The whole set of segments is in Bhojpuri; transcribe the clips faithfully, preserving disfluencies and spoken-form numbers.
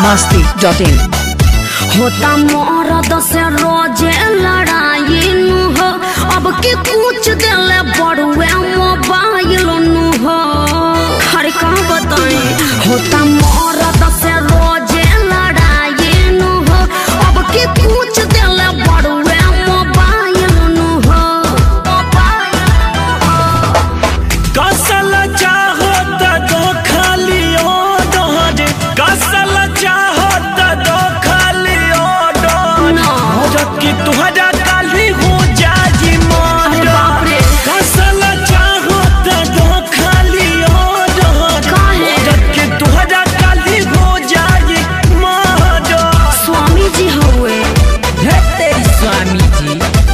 Masti dot in. होता मरद से रोजे लड़ाई नु हो, अब की कुछ दिल बड़ुए मोबाइल नु हो। हर का बताए होता मरद से रोजे लड़ाई नु हो, अब की कुछ दिल बड़ुए मोबाइल नु हो। कसल चाहो त दो खाली ओ डोज, कसल चाहो त दो खाली ओ डोज, जबकि तुहरा काली हो जाई मोर। कसल चाहो त दो खाली ओ डोज, जबकि तुहरा काली हो जाई मोर। स्वामी जी हुए तेरी स्वामी जी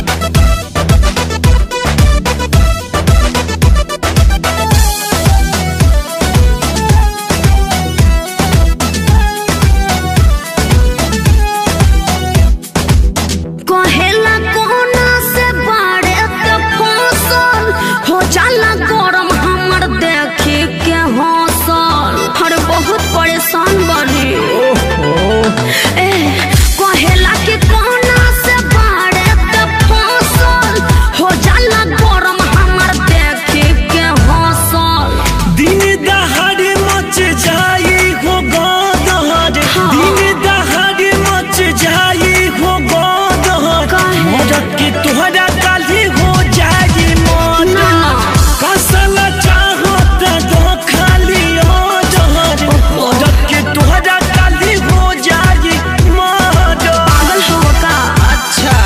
कहेला कोना से बाड़े के फसल हो जाला गरम हमर देखे के हौसल। हर बहुत परेशान बनी ए कहेला कि कोना से बाड़े के फसल हो जाला गरम हमर देखे के हौसल। दिन दहाड़े मच जाई हो गोदहर, दिन दहाड़े मच जाई हो गोदहर, जबकि तुहरा काली हो जाई मोर। कसल चाहो त दो खाली ओ जहर, जबकि तुहरा काली हो जाई मोर। पागल हो का अच्छा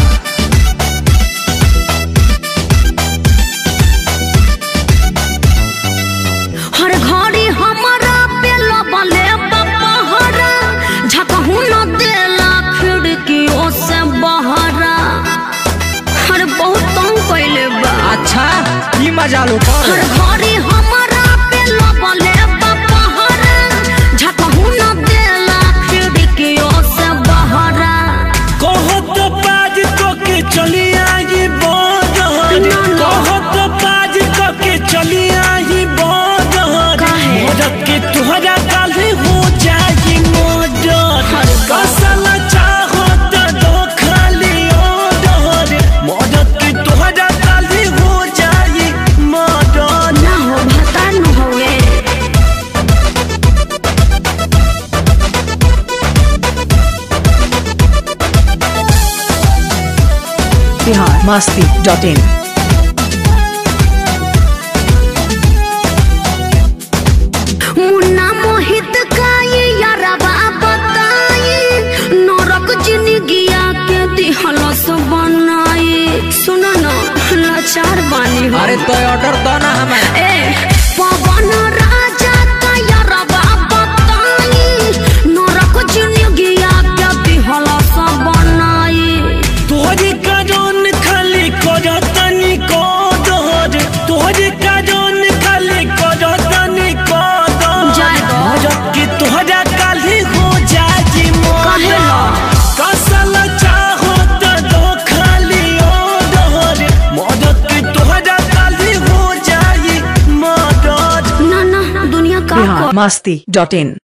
हर घड़ी हमारा पे लबले बपहरा, झकहू न देला खिड़कियों से बहरा। हर बहुत तंग कैले बा। अच्छा ई मजा लो हर घड़ी हमारा पे लबले बपहरा, झकहू न देला खिड़कियों से बहरा। कहो तो बाज को के चली आई बोदहर, कहो तो बाज को के चली आई बोदहर, जबकि तुहरा काली हो जाई मोर। कसल चाहो त दो खाली ओ डोर, जबकि तुहरा काली हो जाई मोर। ना हो भता न होए बिहार मस्ती डॉट इन। मुन्ना मोहित का ये यारबा बताई, नरक जिंदगिया के दिहलस बनाई। सुनो न लाचार बानी हो। अरे तो ऑर्डर दो ना हमें। ए पवन राजा का यारबा बताई, नरक जिंदगिया के दिहलस बनाई। तोहरी कारण खाली करतनी कोदर, तोहरी कारण खाली करतनी कोदर, जाए दो। जबकि तोहरा काली हो जाई मोर। कहेला कसल चाहो त दो खाली ओ डोर, जबकि तोहरा काली हो जाई मोर। ना ना दुनिया का बिहार मस्ती डॉट इन।